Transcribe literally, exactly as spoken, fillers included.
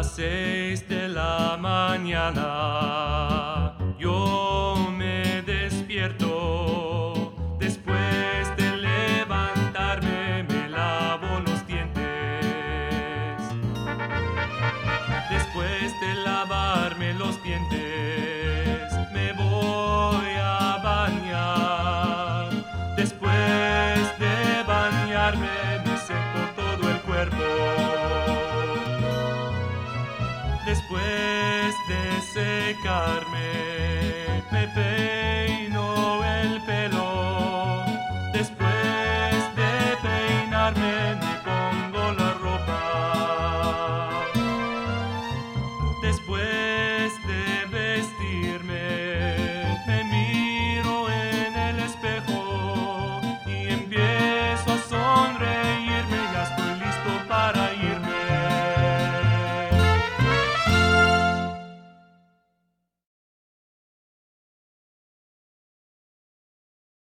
las seis de la mañana yo me despierto. Después de levantarme me lavo los dientes. Después de lavarme los dientes me voy a bañar. Después de bañarme me seco todo el cuerpo. Después de secarme